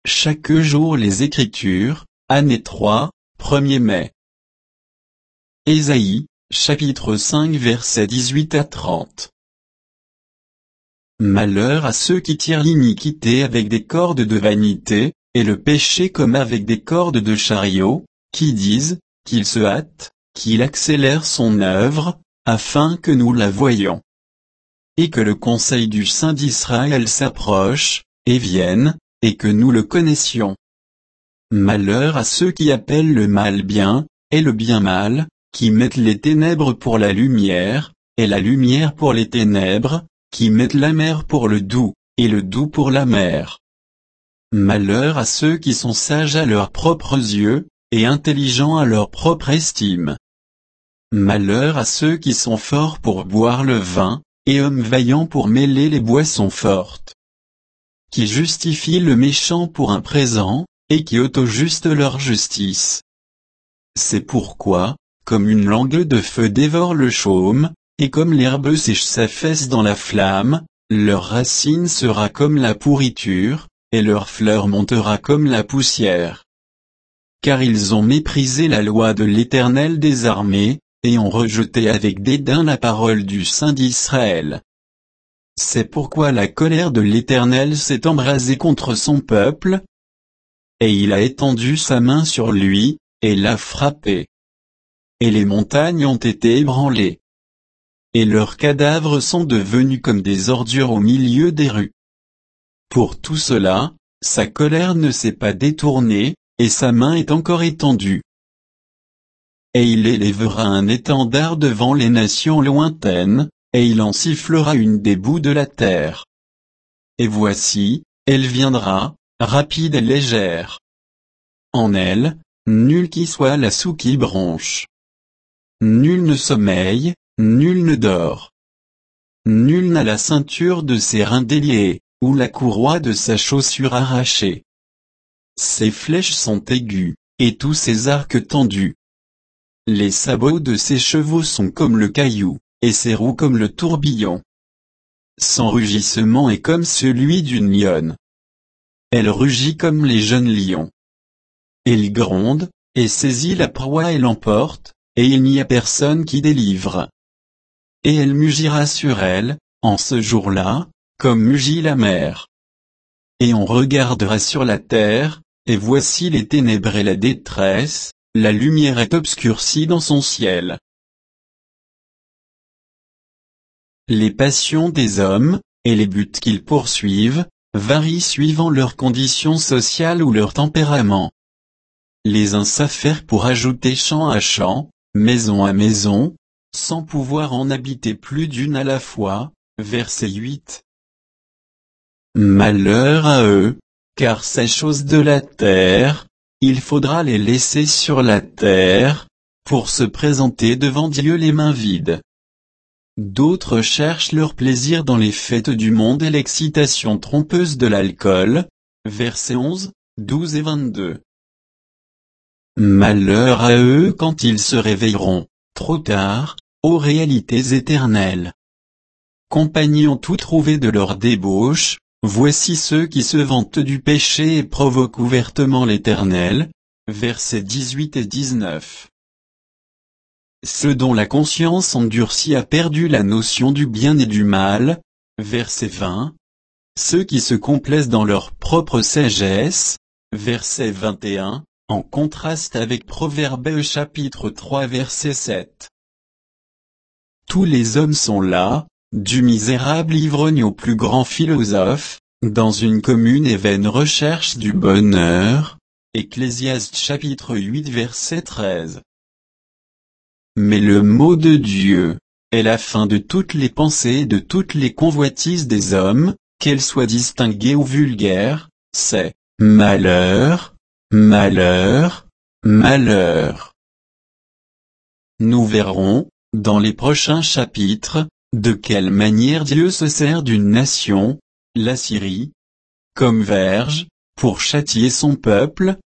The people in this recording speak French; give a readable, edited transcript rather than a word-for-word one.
chaque jour les Écritures, année 3, 1er mai. Ésaïe, chapitre 5 versets 18 à 30. Malheur à ceux qui tirent l'iniquité avec des cordes de vanité, et le péché comme avec des cordes de chariot, qui disent, qu'il se hâte, qu'il accélère son œuvre, afin que nous la voyions. Et que le conseil du Saint d'Israël s'approche, et vienne, et que nous le connaissions. Malheur à ceux qui appellent le mal bien, et le bien mal, qui mettent les ténèbres pour la lumière, et la lumière pour les ténèbres, qui mettent la mer pour le doux, et le doux pour la mer. Malheur à ceux qui sont sages à leurs propres yeux, et intelligents à leur propre estime. Malheur à ceux qui sont forts pour boire le vin, et hommes vaillants pour mêler les boissons fortes. Qui justifient le méchant pour un présent, et qui auto-justent leur justice. C'est pourquoi, comme une langue de feu dévore le chaume, et comme l'herbe sèche s'affaisse dans la flamme, leur racine sera comme la pourriture, et leur fleur montera comme la poussière. Car ils ont méprisé la loi de l'Éternel des armées, et ont rejeté avec dédain la parole du Saint d'Israël. C'est pourquoi la colère de l'Éternel s'est embrasée contre son peuple, et il a étendu sa main sur lui, et l'a frappé. Et les montagnes ont été ébranlées. Et leurs cadavres sont devenus comme des ordures au milieu des rues. Pour tout cela, sa colère ne s'est pas détournée, et sa main est encore étendue. Et il élèvera un étendard devant les nations lointaines, et il en sifflera une des bouts de la terre. Et voici, elle viendra, rapide et légère. En elle, nul qui soit lassou qui bronche. Nul ne sommeille, nul ne dort. Nul n'a la ceinture de ses reins déliés, ou la courroie de sa chaussure arrachée. Ses flèches sont aiguës, et tous ses arcs tendus. Les sabots de ses chevaux sont comme le caillou, et ses roues comme le tourbillon. Son rugissement est comme celui d'une lionne. Elle rugit comme les jeunes lions. Elle gronde, et saisit la proie et l'emporte, et il n'y a personne qui délivre. Et elle mugira sur elle, en ce jour-là, comme mugit la mer. Et on regardera sur la terre, et voici les ténèbres et la détresse, la lumière est obscurcie dans son ciel. Les passions des hommes, et les buts qu'ils poursuivent, varient suivant leurs conditions sociales ou leur tempérament. Les uns s'affairent pour ajouter champ à champ, maison à maison, sans pouvoir en habiter plus d'une à la fois. Verset 8. Malheur à eux, car ces choses de la terre, il faudra les laisser sur la terre, pour se présenter devant Dieu les mains vides. D'autres cherchent leur plaisir dans les fêtes du monde et l'excitation trompeuse de l'alcool. Versets 11, 12 et 22. Malheur à eux quand ils se réveilleront, trop tard, aux réalités éternelles. Compagnons tout trouvés de leur débauche, voici ceux qui se vantent du péché et provoquent ouvertement l'Éternel. Versets 18 et 19. Ceux dont la conscience endurcie a perdu la notion du bien et du mal. Verset 20. Ceux qui se complaisent dans leur propre sagesse. Verset 21, en contraste avec Proverbes chapitre 3 verset 7. Tous les hommes sont là, du misérable ivrogne au plus grand philosophe, dans une commune et vaine recherche du bonheur. Ecclésiaste chapitre 8 verset 13. Mais le mot de Dieu est la fin de toutes les pensées et de toutes les convoitises des hommes, qu'elles soient distinguées ou vulgaires, c'est malheur, malheur, malheur. Nous verrons, dans les prochains chapitres, de quelle manière Dieu se sert d'une nation, la Syrie, comme verge, pour châtier son peuple,